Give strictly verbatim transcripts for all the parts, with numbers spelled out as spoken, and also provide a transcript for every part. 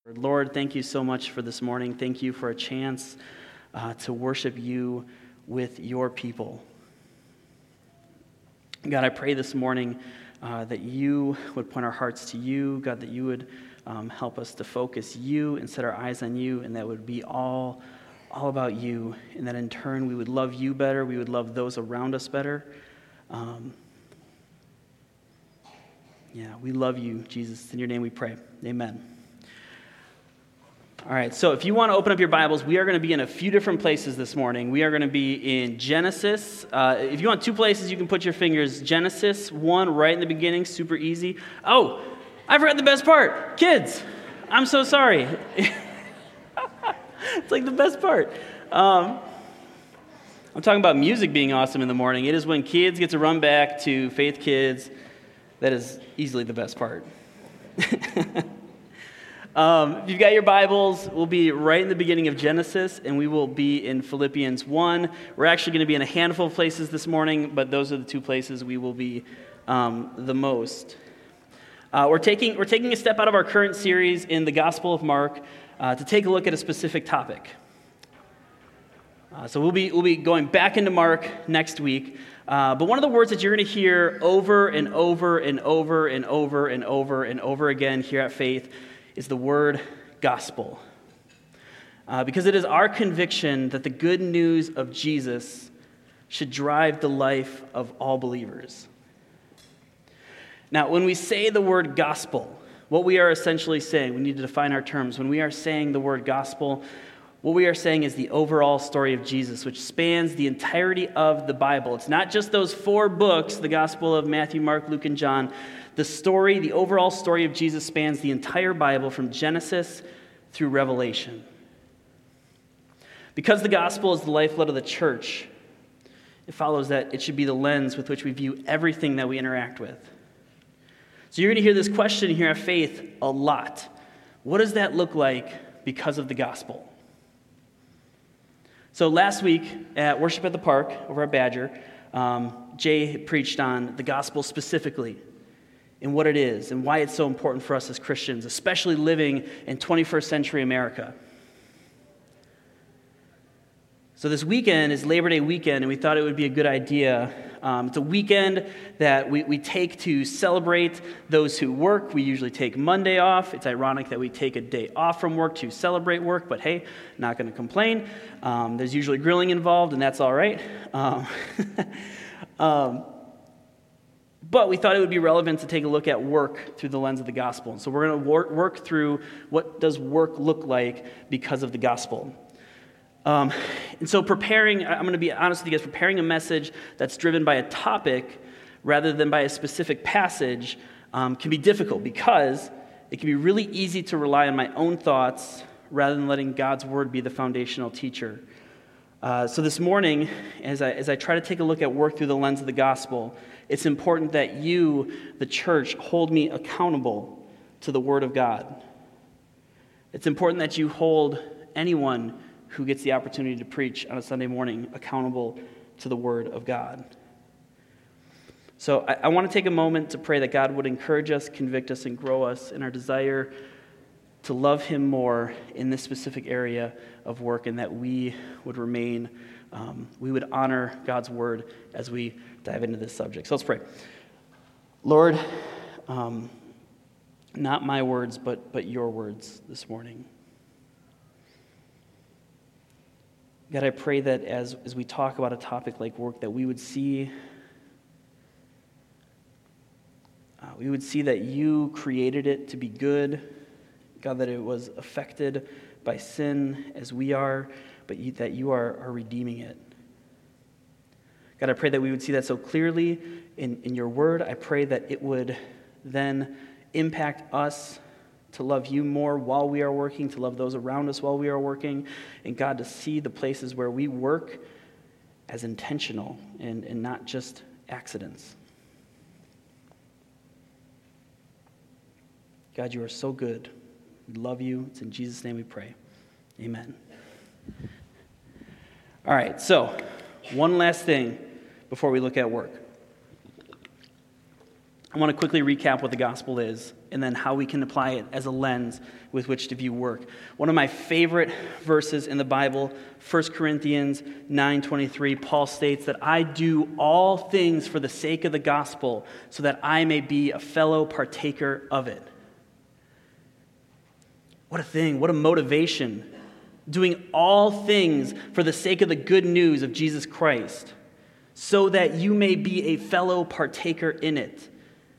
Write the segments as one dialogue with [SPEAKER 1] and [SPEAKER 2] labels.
[SPEAKER 1] Lord, thank you so much for this morning. Thank you for a chance uh, to worship you with your people. God, I pray this morning uh, that you would point our hearts to you. God, that you would um, help us to focus you and set our eyes on you, and that would be all, all about you. And that in turn we would love you better. We would love those around us better. Um, yeah, we love you, Jesus. In your name we pray. Amen. All right, so if you want to open up your Bibles, we are going to be in a few different places this morning. We are going to be in Genesis. Uh, if you want two places, you can put your fingers. Genesis one, right in the beginning, super easy. Oh, I forgot the best part. Kids, I'm so sorry. It's like the best part. Um, I'm talking about music being awesome in the morning. It is when kids get to run back to Faith Kids. That is easily the best part. Um, if you've got your Bibles, we'll be right in the beginning of Genesis, and we will be in Philippians one. We're actually going to be in a handful of places this morning, but those are the two places we will be um, the most. Uh, we're taking we're taking a step out of our current series in the Gospel of Mark uh, to take a look at a specific topic. Uh, so we'll be we'll be going back into Mark next week. Uh, but one of the words that you're going to hear over and over and over and over and over and over again here at Faith is the word gospel. Uh, because it is our conviction that the good news of Jesus should drive the life of all believers. Now, when we say the word gospel, what we are essentially saying, we need to define our terms. When we are saying the word gospel, what we are saying is the overall story of Jesus, which spans the entirety of the Bible. It's not just those four books, the Gospel of Matthew, Mark, Luke, and John. The story, the overall story of Jesus spans the entire Bible from Genesis through Revelation. Because the gospel is the lifeblood of the church, it follows that it should be the lens with which we view everything that we interact with. So you're going to hear this question here at Faith a lot. What does that look like because of the gospel? So last week at Worship at the Park over at Badger, um, Jay preached on the gospel specifically, and what it is, and why it's so important for us as Christians, especially living in twenty-first century America. So this weekend is Labor Day weekend, and we thought it would be a good idea. Um, it's a weekend that we, we take to celebrate those who work. We usually take Monday off. It's ironic that we take a day off from work to celebrate work, but hey, not going to complain. Um, there's usually grilling involved, and that's all right. Um, um, But we thought it would be relevant to take a look at work through the lens of the gospel. And so we're going to work, work through what does work look like because of the gospel. Um, and so preparing, I'm going to be honest with you guys, preparing a message that's driven by a topic rather than by a specific passage um, can be difficult because it can be really easy to rely on my own thoughts rather than letting God's word be the foundational teacher. Uh, so this morning, as I, as I try to take a look at work through the lens of the gospel, it's important that you, the church, hold me accountable to the Word of God. It's important that you hold anyone who gets the opportunity to preach on a Sunday morning accountable to the Word of God. So I, I want to take a moment to pray that God would encourage us, convict us, and grow us in our desire to love Him more in this specific area of work, and that we would remain, um, we would honor God's Word as we dive into this subject. So let's pray. Lord, um, not my words, but but your words this morning. God, I pray that as, as we talk about a topic like work, that we would see uh, we would see that you created it to be good. God, that it was affected by sin as we are, but you, that you are, are redeeming it. God, I pray that we would see that so clearly in, in your word. I pray that it would then impact us to love you more while we are working, to love those around us while we are working, and God, to see the places where we work as intentional and, and not just accidents. God, you are so good. We love you. It's in Jesus' name we pray. Amen. All right, so one last thing before we look at work. I want to quickly recap what the gospel is and then how we can apply it as a lens with which to view work. One of my favorite verses in the Bible, First Corinthians nine twenty-three, Paul states that I do all things for the sake of the gospel so that I may be a fellow partaker of it. What a thing, what a motivation. Doing all things for the sake of the good news of Jesus Christ so that you may be a fellow partaker in it.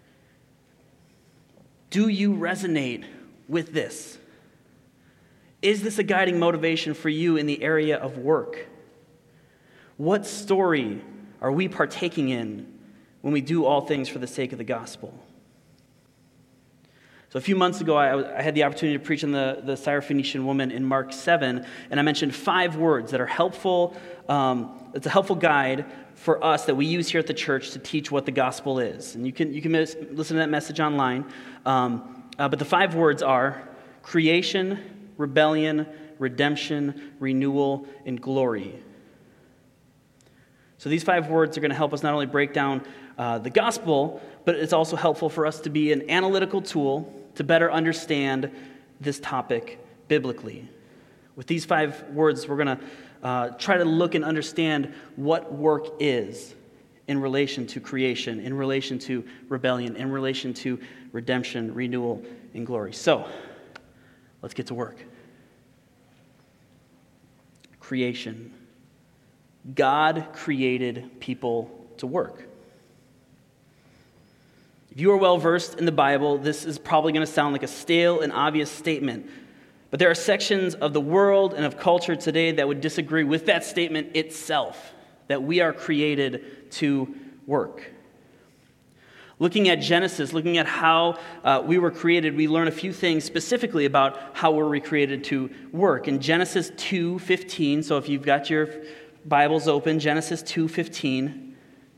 [SPEAKER 1] Do you resonate with this? Is this a guiding motivation for you in the area of work? What story are we partaking in when we do all things for the sake of the gospel? So a few months ago, I, I had the opportunity to preach on the, the Syrophoenician woman in Mark seven, and I mentioned five words that are helpful. Um, it's a helpful guide for us that we use here at the church to teach what the gospel is. And you can you can mis- listen to that message online. Um, uh, but the five words are creation, rebellion, redemption, renewal, and glory. So these five words are going to help us not only break down uh, the gospel, but it's also helpful for us to be an analytical tool to better understand this topic biblically. With these five words, we're going to uh, try to look and understand what work is in relation to creation, in relation to rebellion, in relation to redemption, renewal, and glory. So, let's get to work. Creation. God created people to work. If you are well versed in the Bible, this is probably going to sound like a stale and obvious statement. But there are sections of the world and of culture today that would disagree with that statement itself, that we are created to work. Looking at Genesis, looking at how uh, we were created, we learn a few things specifically about how we're recreated to work. In Genesis two fifteen, so if you've got your Bibles open, Genesis two fifteen.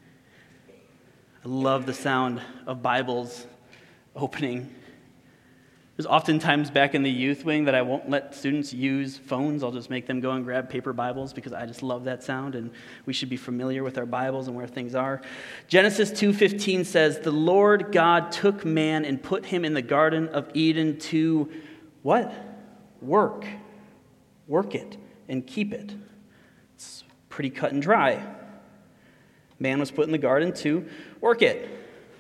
[SPEAKER 1] I love the sound of Bibles opening. There's oftentimes back in the youth wing that I won't let students use phones. I'll just make them go and grab paper Bibles because I just love that sound, and we should be familiar with our Bibles and where things are. Genesis two fifteen says, "The Lord God took man and put him in the Garden of Eden to," what? Work. Work it and keep it. It's pretty cut and dry. Man was put in the garden to work it.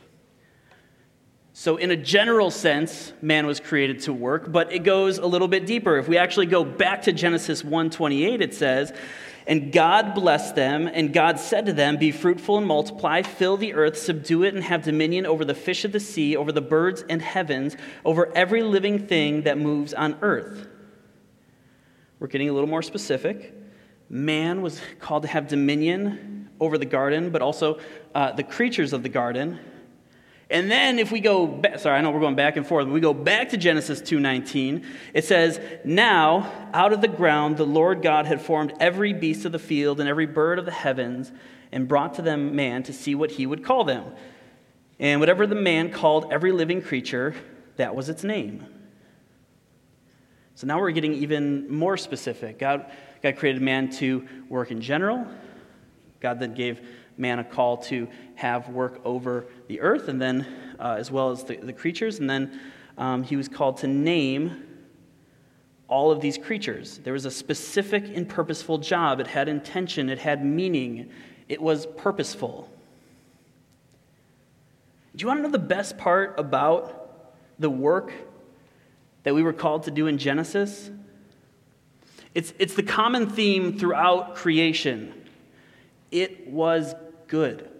[SPEAKER 1] So in a general sense, man was created to work, but it goes a little bit deeper. If we actually go back to Genesis one twenty-eight, it says, "And God blessed them, and God said to them, 'Be fruitful and multiply, fill the earth, subdue it, and have dominion over the fish of the sea, over the birds and heavens, over every living thing that moves on earth.'" We're getting a little more specific. Man was called to have dominion over the garden, but also uh, the creatures of the garden. And then if we go back, sorry, I know we're going back and forth, but we go back to Genesis two nineteen, it says, "Now out of the ground the Lord God had formed every beast of the field and every bird of the heavens, and brought to them man to see what he would call them. And whatever the man called every living creature, that was its name." So now we're getting even more specific. God, God created man to work in general. God then gave man a call to have work over the earth, and then uh, as well as the, the creatures, and then um, he was called to name all of these creatures. There was a specific and purposeful job. It had intention. It had meaning. It was purposeful. Do you want to know the best part about the work that we were called to do in Genesis? It's, it's the common theme throughout creation. It was good.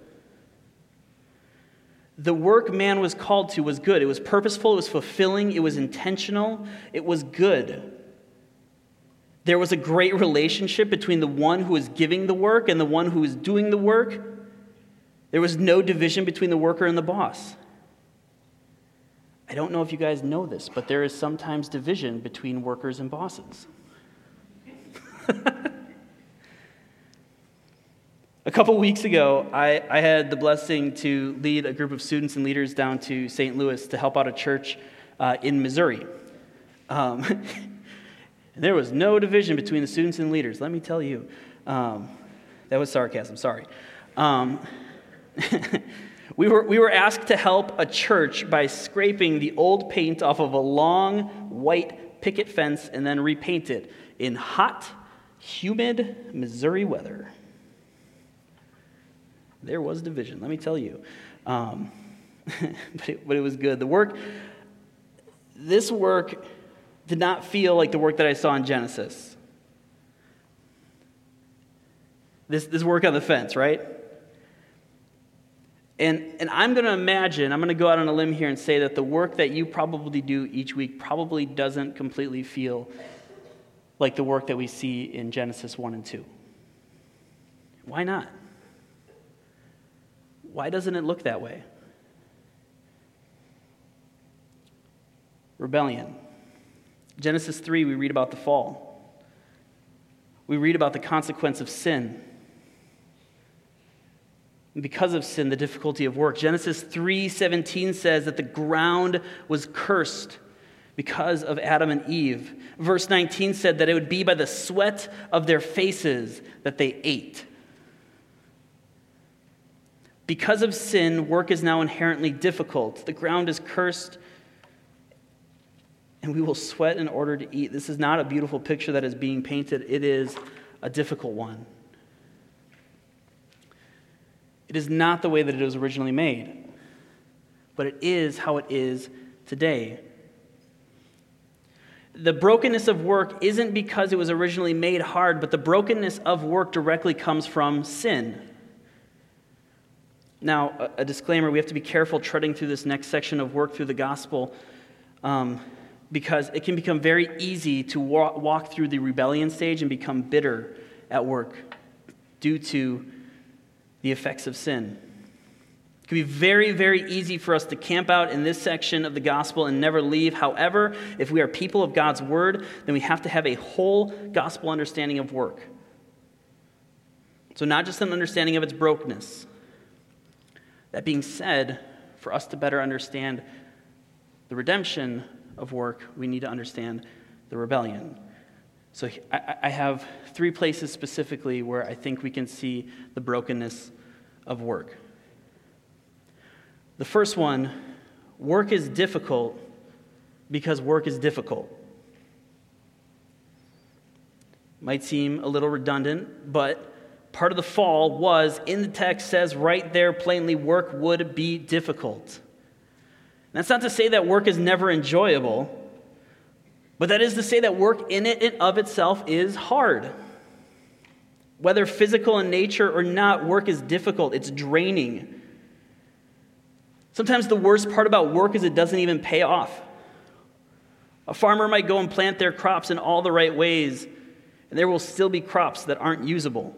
[SPEAKER 1] The work man was called to was good. It was purposeful, it was fulfilling, it was intentional, it was good. There was a great relationship between the one who was giving the work and the one who was doing the work. There was no division between the worker and the boss. I don't know if you guys know this, but there is sometimes division between workers and bosses. A couple weeks ago, I, I had the blessing to lead a group of students and leaders down to Saint Louis to help out a church uh, in Missouri. Um, there was no division between the students and leaders, let me tell you. Um, that was sarcasm, sorry. Um, We were, we were asked to help a church by scraping the old paint off of a long white picket fence and then repaint it in hot, humid Missouri weather. There was division, let me tell you. Um, but, it, but it was good. The work, this work did not feel like the work that I saw in Genesis. This, this work on the fence, right? And, and I'm going to imagine, I'm going to go out on a limb here and say that the work that you probably do each week probably doesn't completely feel like the work that we see in Genesis one and two. Why not? Why doesn't it look that way? Rebellion. Genesis three, we read about the fall. We read about the consequence of sin. And because of sin, the difficulty of work. Genesis three seventeen says that the ground was cursed because of Adam and Eve. Verse nineteen said that it would be by the sweat of their faces that they ate. Because of sin, work is now inherently difficult. The ground is cursed, and we will sweat in order to eat. This is not a beautiful picture that is being painted. It is a difficult one. It is not the way that it was originally made, but it is how it is today. The brokenness of work isn't because it was originally made hard, but the brokenness of work directly comes from sin. Now, a, a disclaimer, we have to be careful treading through this next section of work through the gospel, um, because it can become very easy to walk, walk through the rebellion stage and become bitter at work due to the effects of sin. It can be very, very easy for us to camp out in this section of the gospel and never leave. However, if we are people of God's word, then we have to have a whole gospel understanding of work. So not just an understanding of its brokenness. That being said, for us to better understand the redemption of work, we need to understand the rebellion. So I, I have three places specifically where I think we can see the brokenness of work. The first one, work is difficult because work is difficult. Might seem a little redundant, but part of the fall was, in the text says right there plainly, work would be difficult. That's not to say that work is never enjoyable, but that is to say that work in it and of itself is hard. Whether physical in nature or not, work is difficult. It's draining. Sometimes the worst part about work is it doesn't even pay off. A farmer might go and plant their crops in all the right ways, and there will still be crops that aren't usable.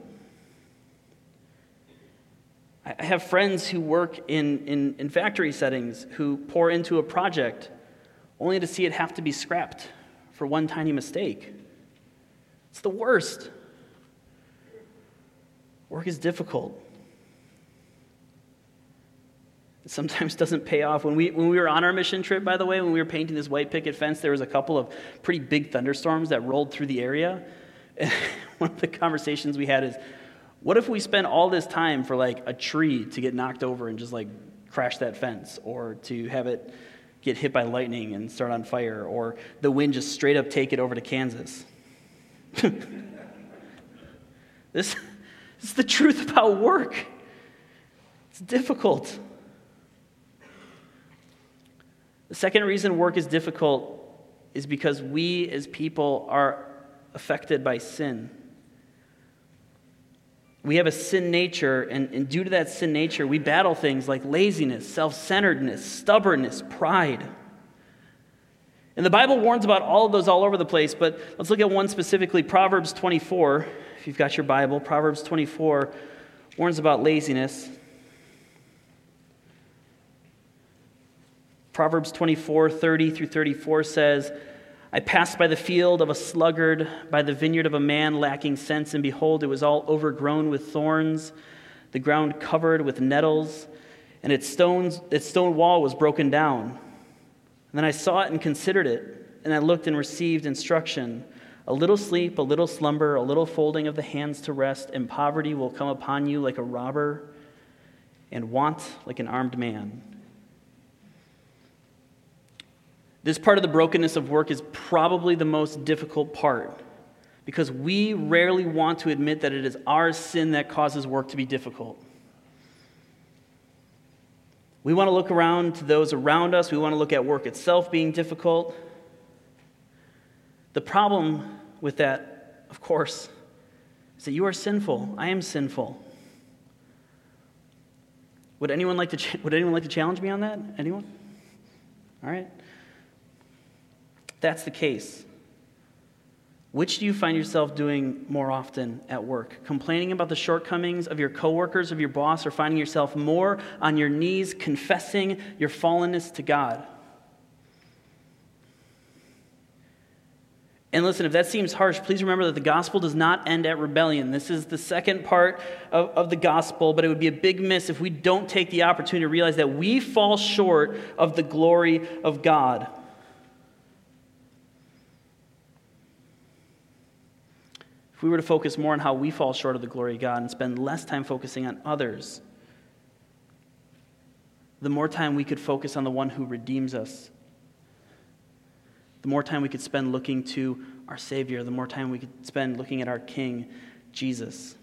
[SPEAKER 1] I have friends who work in, in, in factory settings who pour into a project only to see it have to be scrapped for one tiny mistake. It's the worst. Work is difficult. It sometimes doesn't pay off. When we when we were on our mission trip, by the way, when we were painting this white picket fence, there was a couple of pretty big thunderstorms that rolled through the area. And one of the conversations we had is, what if we spend all this time for like a tree to get knocked over and just like crash that fence, or to have it get hit by lightning and start on fire, or the wind just straight up take it over to Kansas? This, this is the truth about work. It's difficult. The second reason work is difficult is because we as people are affected by sin. We have a sin nature, and, and due to that sin nature, we battle things like laziness, self-centeredness, stubbornness, pride. And the Bible warns about all of those all over the place, but let's look at one specifically. Proverbs twenty-four, if you've got your Bible, Proverbs twenty-four warns about laziness. Proverbs twenty-four, thirty through thirty-four says, I passed by the field of a sluggard, by the vineyard of a man lacking sense, and behold, it was all overgrown with thorns, the ground covered with nettles, and its stones, its stone wall was broken down. And then I saw it and considered it, and I looked and received instruction. A little sleep, a little slumber, a little folding of the hands to rest, and poverty will come upon you like a robber, and want like an armed man. This part of the brokenness of work is probably the most difficult part because we rarely want to admit that it is our sin that causes work to be difficult. We want to look around to those around us. We want to look at work itself being difficult. The problem with that, of course, is that you are sinful. I am sinful. Would anyone like to ch- would anyone like to challenge me on that? Anyone? All right. That's the case. Which do you find yourself doing more often at work? Complaining about the shortcomings of your coworkers, of your boss, or finding yourself more on your knees confessing your fallenness to God? And listen, if that seems harsh, please remember that the gospel does not end at rebellion. This is the second part of, of the gospel, but it would be a big miss if we don't take the opportunity to realize that we fall short of the glory of God. If we were to focus more on how we fall short of the glory of God and spend less time focusing on others, the more time we could focus on the one who redeems us. The more time we could spend looking to our Savior, the more time we could spend looking at our King, Jesus.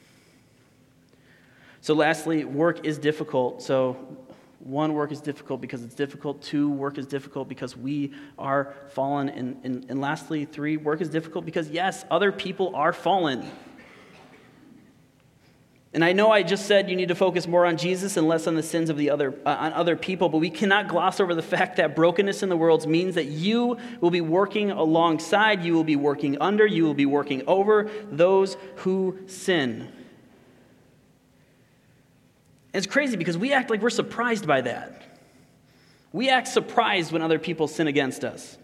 [SPEAKER 1] So lastly, work is difficult. So one, work is difficult because it's difficult. Two, work is difficult because we are fallen. And, and, and lastly, three, work is difficult because, yes, other people are fallen. And I know I just said you need to focus more on Jesus and less on the sins of the other uh, on other people, but we cannot gloss over the fact that brokenness in the world means that you will be working alongside, you will be working under, you will be working over those who sin. It's crazy because we act like we're surprised by that. We act surprised when other people sin against us.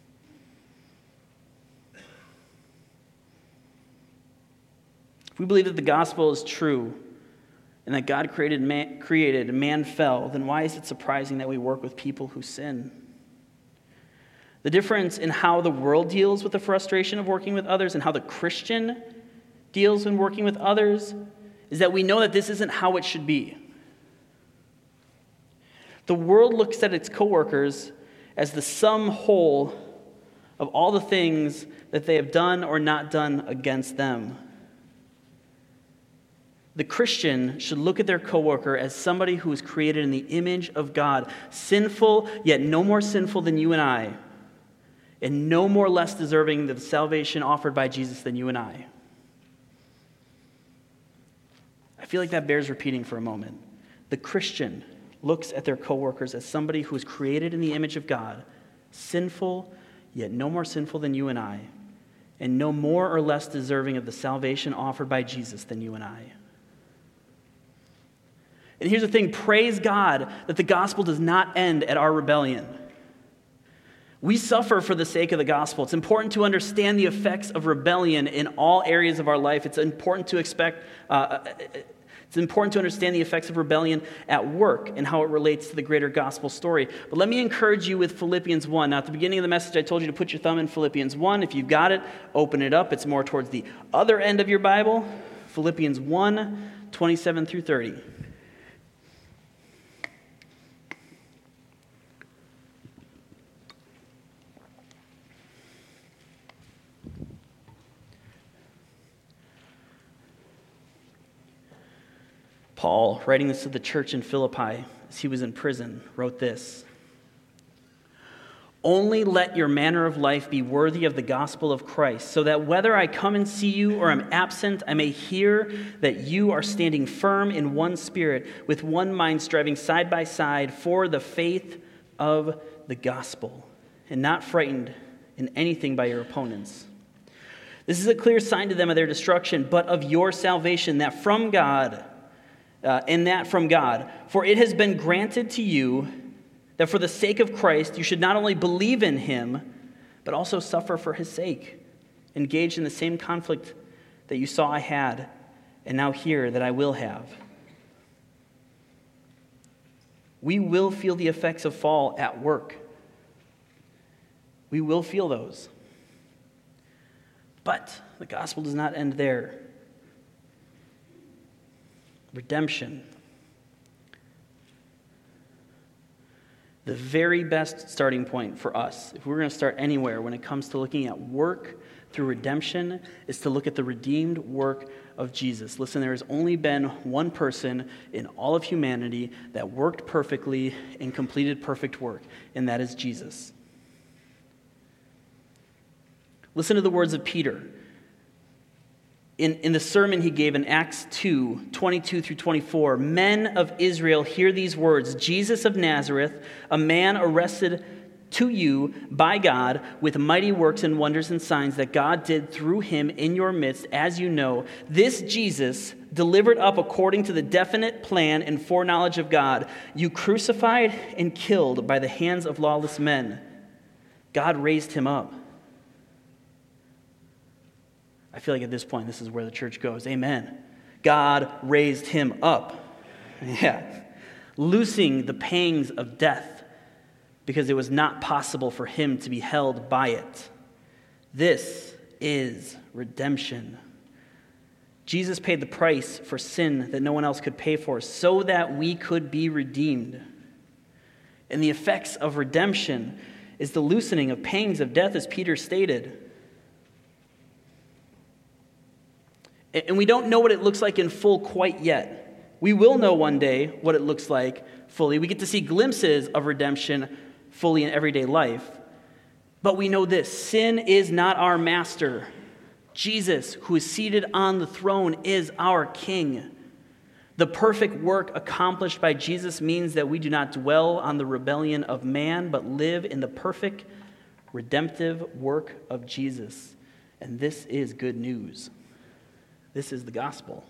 [SPEAKER 1] If we believe that the gospel is true and that God created man, created and man fell, then why is it surprising that we work with people who sin? The difference in how the world deals with the frustration of working with others and how the Christian deals when working with others is that we know that this isn't how it should be. The world looks at its coworkers as the sum whole of all the things that they have done or not done against them. The Christian should look at their coworker as somebody who is created in the image of God, sinful, yet no more sinful than you and I, and no more less deserving of the salvation offered by Jesus than you and I. I feel like that bears repeating for a moment. The Christian looks at their coworkers as somebody who is created in the image of God, sinful, yet no more sinful than you and I, and no more or less deserving of the salvation offered by Jesus than you and I. And here's the thing, praise God that the gospel does not end at our rebellion. We suffer for the sake of the gospel. It's important to understand the effects of rebellion in all areas of our life. It's important to expect, uh, it's important to understand the effects of rebellion at work and how it relates to the greater gospel story. But let me encourage you with Philippians one. Now, at the beginning of the message, I told you to put your thumb in Philippians one. If you've got it, open it up. It's more towards the other end of your Bible. Philippians one, twenty-seven through thirty. Paul, writing this to the church in Philippi as he was in prison, wrote this: "Only let your manner of life be worthy of the gospel of Christ, so that whether I come and see you or am absent, I may hear that you are standing firm in one spirit, with one mind, striving side by side for the faith of the gospel, and not frightened in anything by your opponents. This is a clear sign to them of their destruction, but of your salvation, that from God, Uh, and that from God. For it has been granted to you that for the sake of Christ you should not only believe in him, but also suffer for his sake, engaged in the same conflict that you saw I had, and now hear that I will have." We will feel the effects of fall at work. We will feel those. But the gospel does not end there. Redemption, The very best starting point for us, if we're going to start anywhere when it comes to looking at work through redemption, is to look at the redeemed work of Jesus. Listen, there has only been one person in all of humanity that worked perfectly and completed perfect work, and that is Jesus. Listen to the words of Peter. In, in the sermon he gave in Acts two, twenty-two through twenty-four, "Men of Israel, hear these words. Jesus of Nazareth, a man arrested to you by God with mighty works and wonders and signs that God did through him in your midst, as you know. This Jesus, delivered up according to the definite plan and foreknowledge of God, you crucified and killed by the hands of lawless men. God raised him up." I feel like at this point, this is where the church goes. Amen. God raised him up. Yeah. Loosing the pangs of death because it was not possible for him to be held by it. This is redemption. Jesus paid the price for sin that no one else could pay for so that we could be redeemed. And the effects of redemption is the loosening of pangs of death, as Peter stated. And we don't know what it looks like in full quite yet. We will know one day what it looks like fully. We get to see glimpses of redemption fully in everyday life. But we know this: sin is not our master. Jesus, who is seated on the throne, is our King. The perfect work accomplished by Jesus means that we do not dwell on the rebellion of man, but live in the perfect redemptive work of Jesus. And this is good news. This is the gospel.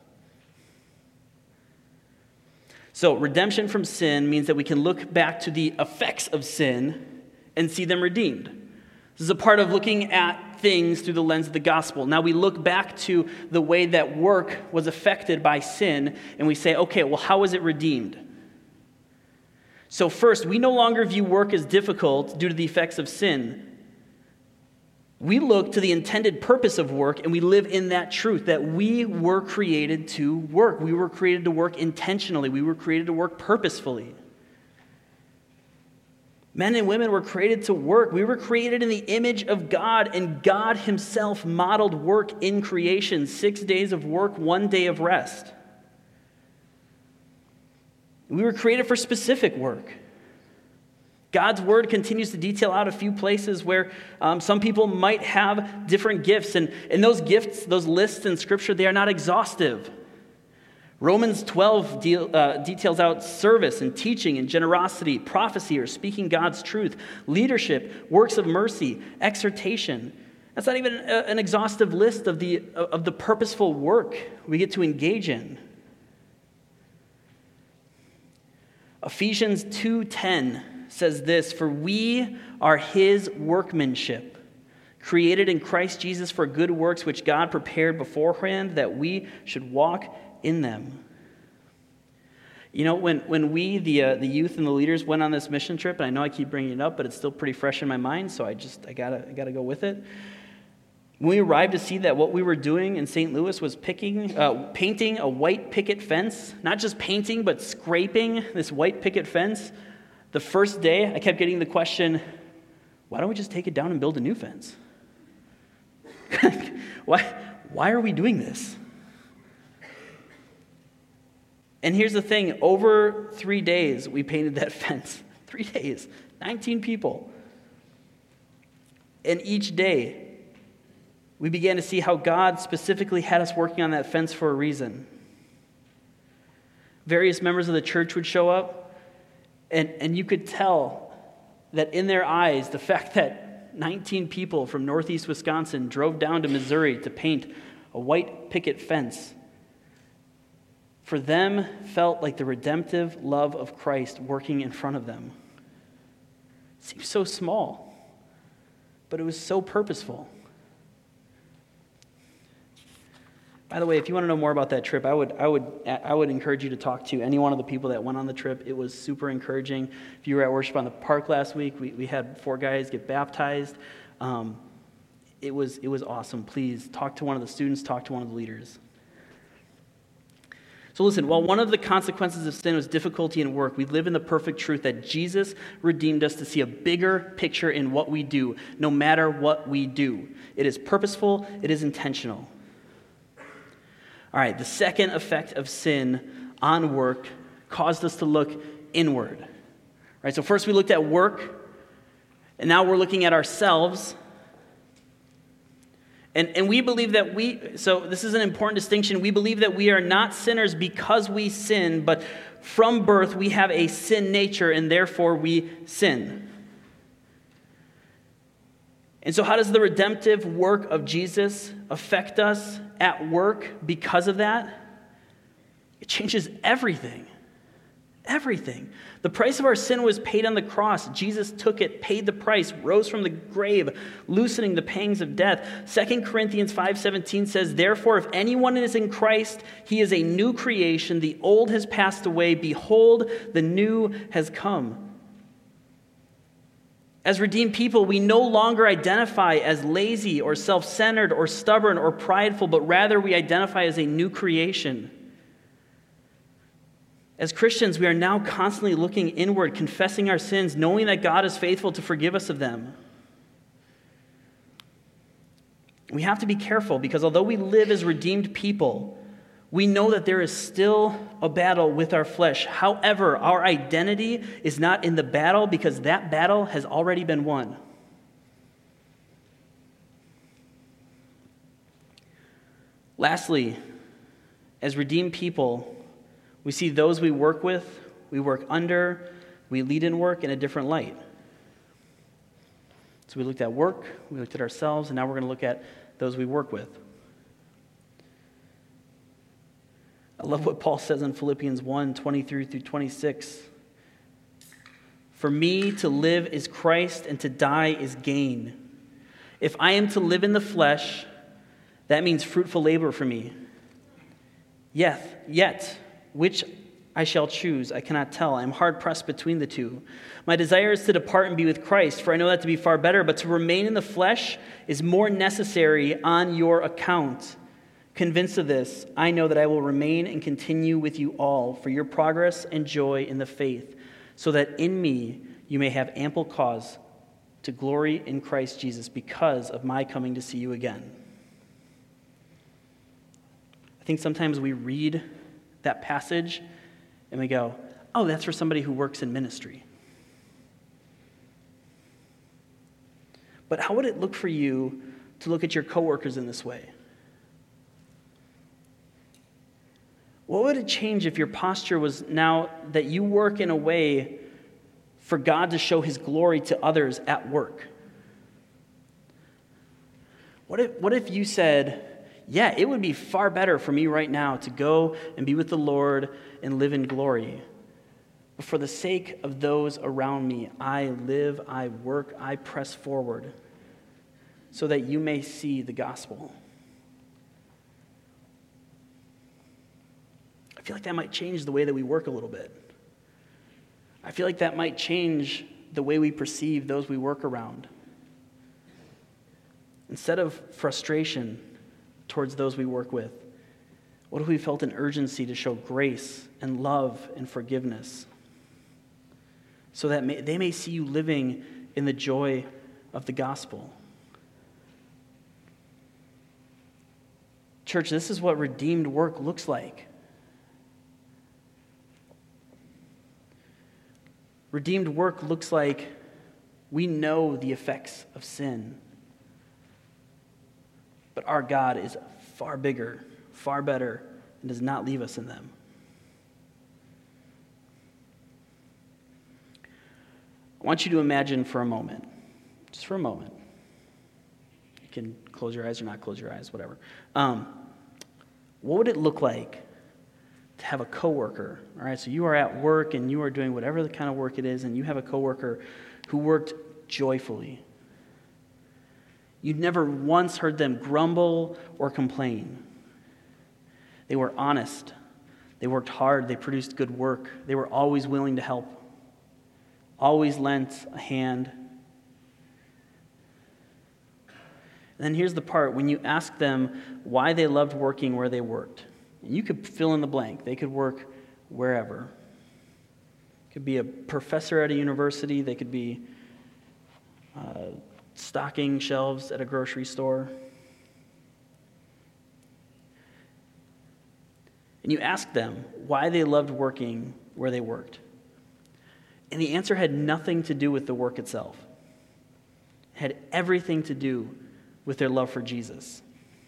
[SPEAKER 1] So, redemption from sin means that we can look back to the effects of sin and see them redeemed. This is a part of looking at things through the lens of the gospel. Now we look back to the way that work was affected by sin, and we say, okay, well, how was it redeemed? So first, we no longer view work as difficult due to the effects of sin. We look to the intended purpose of work, and we live in that truth that we were created to work. We were created to work intentionally. We were created to work purposefully. Men and women were created to work. We were created in the image of God, and God himself modeled work in creation. Six days of work, one day of rest. We were created for specific work. God's word continues to detail out a few places where um, some people might have different gifts. And, and those gifts, those lists in Scripture, they are not exhaustive. Romans twelve deal, uh, details out service and teaching and generosity, prophecy or speaking God's truth, leadership, works of mercy, exhortation. That's not even a, an exhaustive list of the, of the purposeful work we get to engage in. Ephesians two ten says this: "For we are his workmanship, created in Christ Jesus for good works, which God prepared beforehand that we should walk in them." You know, when, when we, the uh, the youth and the leaders, went on this mission trip, and I know I keep bringing it up, but it's still pretty fresh in my mind, so I just, I gotta, I gotta go with it. When we arrived to see that what we were doing in Saint Louis was picking, uh, painting a white picket fence, not just painting, but scraping this white picket fence. The first day, I kept getting the question, why don't we just take it down and build a new fence? why, why are we doing this? And here's the thing, over three days, we painted that fence. Three days, nineteen people. And each day, we began to see how God specifically had us working on that fence for a reason. Various members of the church would show up, and, and you could tell that in their eyes, the fact that nineteen people from northeast Wisconsin drove down to Missouri to paint a white picket fence, for them felt like the redemptive love of Christ working in front of them. It seems so small, but it was so purposeful. By the way, if you want to know more about that trip, I would I would I would encourage you to talk to any one of the people that went on the trip. It was super encouraging. If you were at worship on the park last week, we, we had four guys get baptized. Um, it was it was awesome. Please talk to one of the students, talk to one of the leaders. So listen, while one of the consequences of sin was difficulty in work, we live in the perfect truth that Jesus redeemed us to see a bigger picture in what we do, no matter what we do. It is purposeful, it is intentional. All right, the second effect of sin on work caused us to look inward. All right, so first we looked at work, and now we're looking at ourselves. And, and we believe that we, so this is an important distinction, we believe that we are not sinners because we sin, but from birth we have a sin nature and therefore we sin. And so how does the redemptive work of Jesus affect us at work because of that? It changes everything. Everything. The price of our sin was paid on the cross. Jesus took it, paid the price, rose from the grave, loosening the pangs of death. Second Corinthians five seventeen says, "Therefore, if anyone is in Christ, he is a new creation. The old has passed away. Behold, the new has come." As redeemed people, we no longer identify as lazy or self-centered or stubborn or prideful, but rather we identify as a new creation. As Christians, we are now constantly looking inward, confessing our sins, knowing that God is faithful to forgive us of them. We have to be careful because although we live as redeemed people, we know that there is still a battle with our flesh. However, our identity is not in the battle because that battle has already been won. Lastly, as redeemed people, we see those we work with, we work under, we lead in work in a different light. So we looked at work, we looked at ourselves, and now we're going to look at those we work with. I love what Paul says in Philippians one, twenty-three through twenty-six. "For me to live is Christ, and to die is gain. If I am to live in the flesh, that means fruitful labor for me. Yet, yet, which I shall choose, I cannot tell. I am hard-pressed between the two. My desire is to depart and be with Christ, for I know that to be far better, but to remain in the flesh is more necessary on your account. Convinced of this, I know that I will remain and continue with you all for your progress and joy in the faith, so that in me you may have ample cause to glory in Christ Jesus because of my coming to see you again." I think sometimes we read that passage and we go, oh, that's for somebody who works in ministry. But how would it look for you to look at your coworkers in this way? What would it change if your posture was now that you work in a way for God to show his glory to others at work? What if, what if you said, yeah, it would be far better for me right now to go and be with the Lord and live in glory. But for the sake of those around me, I live, I work, I press forward so that you may see the gospel. I feel like that might change the way that we work a little bit. I feel like that might change the way we perceive those we work around. Instead of frustration towards those we work with, what if we felt an urgency to show grace and love and forgiveness so that may, they may see you living in the joy of the gospel? Church, this is what redeemed work looks like. Redeemed work looks like we know the effects of sin, but our God is far bigger, far better, and does not leave us in them. I want you to imagine for a moment, just for a moment. You can close your eyes or not close your eyes, whatever. Um, what would it look like to have a coworker? All right, so you are at work and you are doing whatever the kind of work it is, and you have a coworker who worked joyfully. You'd never once heard them grumble or complain. They were honest. They worked hard. They produced good work. They were always willing to help, always lent a hand. And then here's the part. When you ask them why they loved working where they worked, You could fill in the blank. They could work wherever. Could be a professor at a university. They could be uh, stocking shelves at a grocery store. And you ask them why they loved working where they worked. And the answer had nothing to do with the work itself. It had everything to do with their love for Jesus.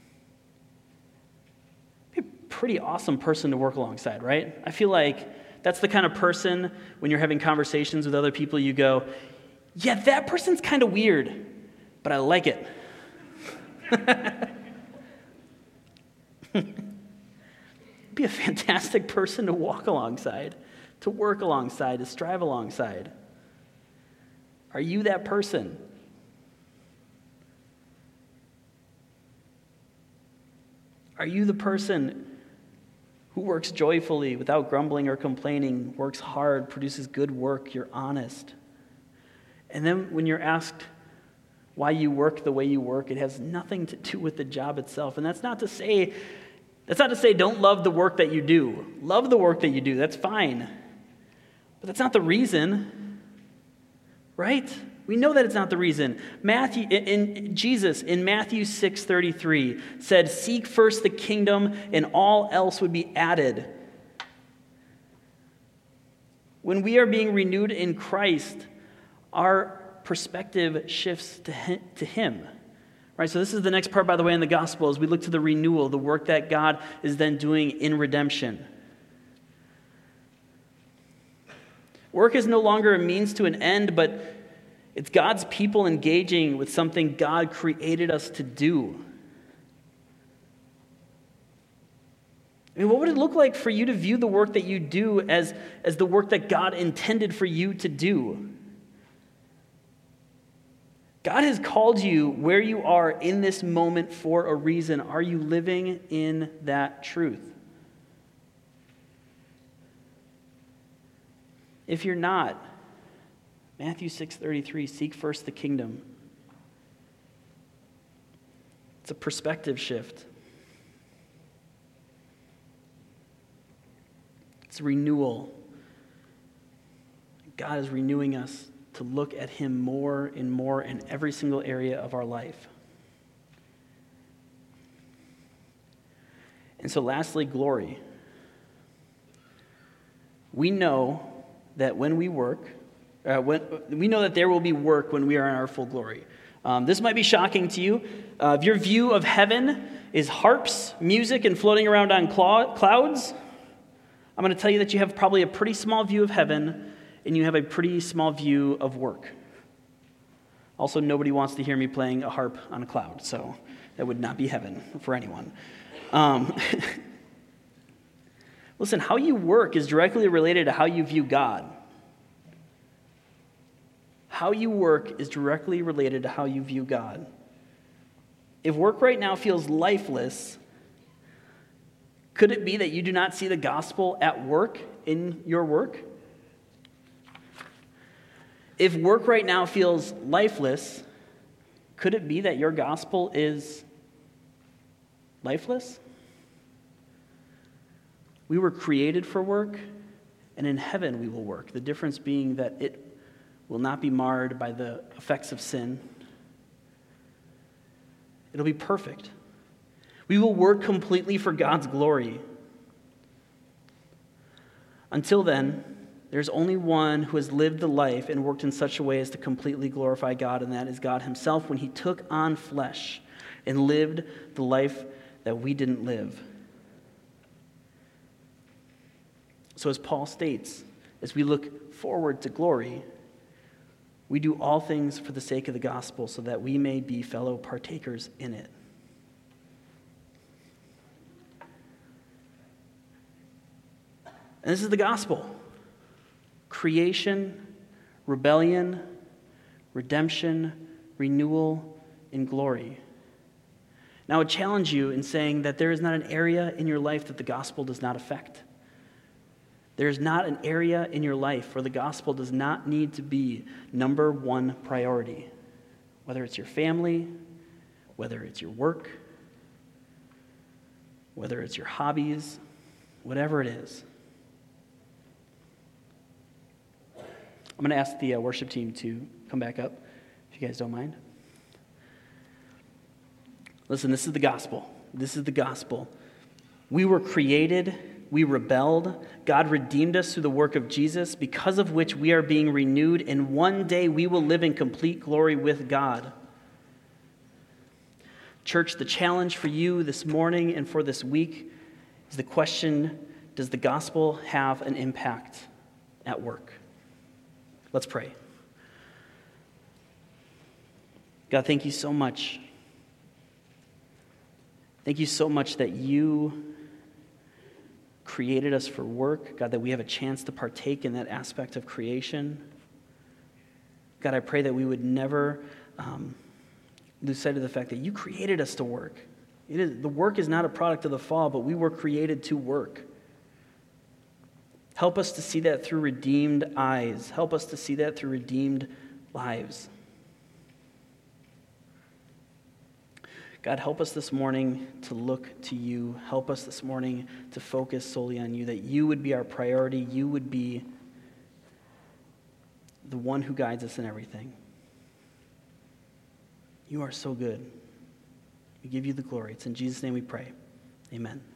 [SPEAKER 1] Be a pretty awesome person to work alongside, right? I feel like that's the kind of person, when you're having conversations with other people, you go, yeah, that person's kind of weird, but I like it. Be a fantastic person to walk alongside, to work alongside, to strive alongside. Are you that person? Are you the person who works joyfully without grumbling or complaining, works hard, produces good work, you're honest? And then when you're asked why you work the way you work, it has nothing to do with the job itself. And that's not to say, that's not to say don't love the work that you do. Love the work that you do, that's fine. But that's not the reason, right? We know that it's not the reason. Matthew, in, in Jesus, in Matthew six thirty-three, said, "Seek first the kingdom, and all else would be added." When we are being renewed in Christ, our perspective shifts to him, to him. Right? So this is the next part, by the way, in the gospel, as we look to the renewal, the work that God is then doing in redemption. Work is no longer a means to an end, but it's God's people engaging with something God created us to do. I mean, what would it look like for you to view the work that you do as, as the work that God intended for you to do? God has called you where you are in this moment for a reason. Are you living in that truth? If you're not, Matthew six thirty-three, seek first the kingdom. It's a perspective shift. It's renewal. God is renewing us to look at him more and more in every single area of our life. And so lastly, glory. We know that when we work, uh, when, we know that there will be work when we are in our full glory. Um, this might be shocking to you. Uh, if your view of heaven is harps, music, and floating around on cl- clouds, I'm going to tell you that you have probably a pretty small view of heaven, and you have a pretty small view of work. Also, nobody wants to hear me playing a harp on a cloud, so that would not be heaven for anyone. Um, listen, how you work is directly related to how you view God. How you work is directly related to how you view God. If work right now feels lifeless, could it be that you do not see the gospel at work in your work? If work right now feels lifeless, could it be that your gospel is lifeless? We were created for work, and in heaven we will work. The difference being that it will not be marred by the effects of sin. It'll be perfect. We will work completely for God's glory. Until then, there's only one who has lived the life and worked in such a way as to completely glorify God, and that is God himself when he took on flesh and lived the life that we didn't live. So as Paul states, as we look forward to glory, we do all things for the sake of the gospel so that we may be fellow partakers in it. And this is the gospel. Creation, rebellion, redemption, renewal, and glory. Now, I would challenge you in saying that there is not an area in your life that the gospel does not affect. There is not an area in your life where the gospel does not need to be number one priority. Whether it's your family, whether it's your work, whether it's your hobbies, whatever it is. I'm going to ask the uh, worship team to come back up, if you guys don't mind. Listen, this is the gospel. This is the gospel. We were created, we rebelled. God redeemed us through the work of Jesus, because of which we are being renewed, and one day we will live in complete glory with God. Church, the challenge for you this morning and for this week is the question, does the gospel have an impact at work? Let's pray. God, thank you so much. Thank you so much that you created us for work. God, that we have a chance to partake in that aspect of creation. God, I pray that we would never um, lose sight of the fact that you created us to work. It is, the work is not a product of the fall, but we were created to work. Help us to see that through redeemed eyes. Help us to see that through redeemed lives. God, help us this morning to look to you. Help us this morning to focus solely on you, that you would be our priority. You would be the one who guides us in everything. You are so good. We give you the glory. It's in Jesus' name we pray. Amen.